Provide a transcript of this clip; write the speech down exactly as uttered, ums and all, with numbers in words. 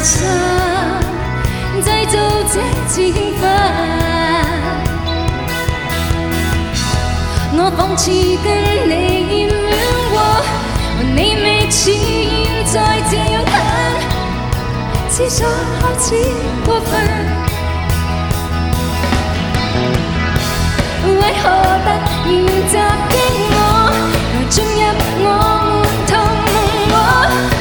心，製造這情分。我仿似跟你遠過，你未似現在這樣近，思想開始過分。為何突然襲擊？